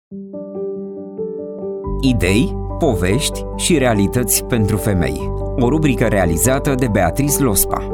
Idei, povești și realități pentru femei. O rubrică realizată de Beatrice Lospa.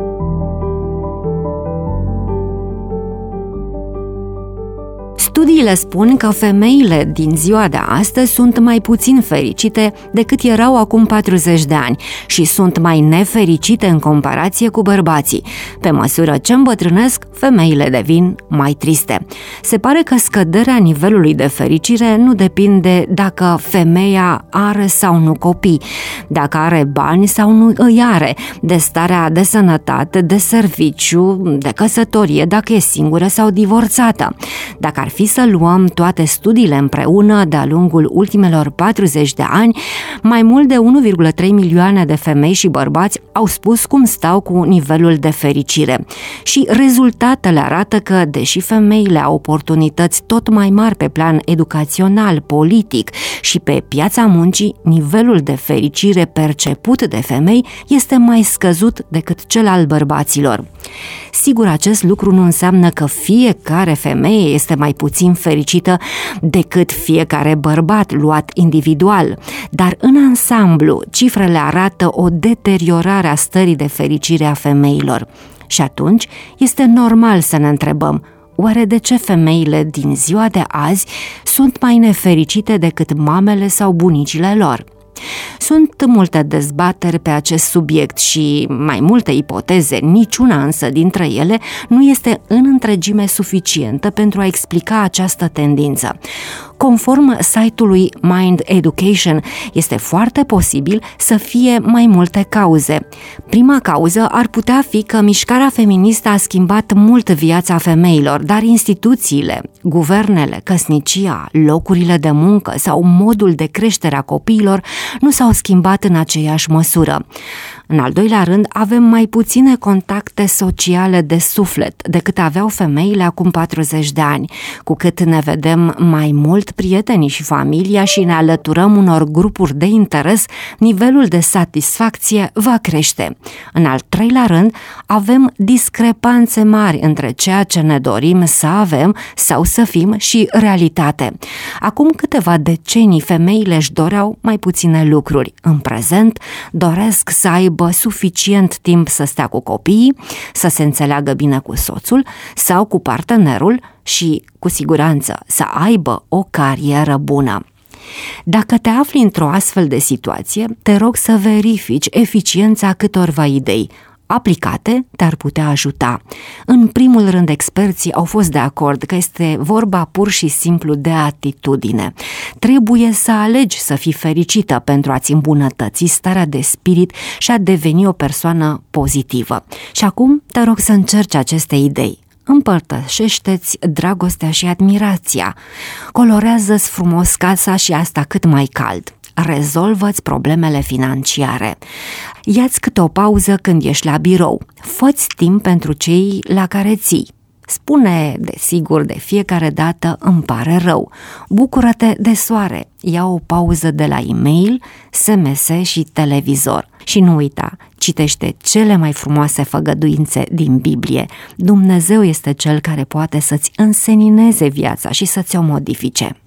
Studiile spun că femeile din ziua de astăzi sunt mai puțin fericite decât erau acum 40 de ani și sunt mai nefericite în comparație cu bărbații. Pe măsură ce îmbătrânesc, femeile devin mai triste. Se pare că scăderea nivelului de fericire nu depinde dacă femeia are sau nu copii, dacă are bani sau nu îi are, de starea de sănătate, de serviciu, de căsătorie, dacă e singură sau divorțată. Dacă ar fi să luăm toate studiile împreună de-a lungul ultimelor 40 de ani, mai mult de 1,3 milioane de femei și bărbați au spus cum stau cu nivelul de fericire. Și rezultatele arată că, deși femeile au oportunități tot mai mari pe plan educațional, politic și pe piața muncii, nivelul de fericire perceput de femei este mai scăzut decât cel al bărbaților. Sigur, acest lucru nu înseamnă că fiecare femeie este mai puțin fericită decât fiecare bărbat luat individual, dar în ansamblu cifrele arată o deteriorare a stării de fericire a femeilor. Și atunci este normal să ne întrebăm: oare de ce femeile din ziua de azi sunt mai nefericite decât mamele sau bunicile lor? Sunt multe dezbateri pe acest subiect și mai multe ipoteze, niciuna însă dintre ele nu este în întregime suficientă pentru a explica această tendință. Conform site-ului Mind Education, este foarte posibil să fie mai multe cauze. Prima cauză ar putea fi că mișcarea feministă a schimbat mult viața femeilor, dar instituțiile, guvernele, căsnicia, locurile de muncă sau modul de creștere a copiilor nu s-au schimbat în aceeași măsură. În al doilea rând, avem mai puține contacte sociale de suflet decât aveau femeile acum 40 de ani. Cu cât ne vedem mai mult prietenii și familia și ne alăturăm unor grupuri de interes, nivelul de satisfacție va crește. În al treilea rând, avem discrepanțe mari între ceea ce ne dorim să avem sau să fim și realitate. Acum câteva decenii, femeile își doreau mai puține lucruri. În prezent, doresc să aibă suficient timp să stea cu copiii, să se înțeleagă bine cu soțul sau cu partenerul și, cu siguranță, să aibă o carieră bună. Dacă te afli într-o astfel de situație, te rog să verifici eficiența câtorva idei. Aplicate te-ar putea ajuta. În primul rând, experții au fost de acord că este vorba pur și simplu de atitudine. Trebuie să alegi să fii fericită pentru a-ți îmbunătăți starea de spirit și a deveni o persoană pozitivă. Și acum te rog să încerci aceste idei. Împărtășește-ți dragostea și admirația. Colorează-ți frumos casa și asta cât mai cald. Rezolvă-ți problemele financiare. Ia-ți câte o pauză când ești la birou. Fă-ți timp pentru cei la care ții. Spune, desigur, de fiecare dată îmi pare rău. Bucură-te de soare. Ia o pauză de la e-mail, SMS și televizor. Și nu uita, citește cele mai frumoase făgăduințe din Biblie. Dumnezeu este Cel care poate să-ți însenineze viața și să ți-o modifice.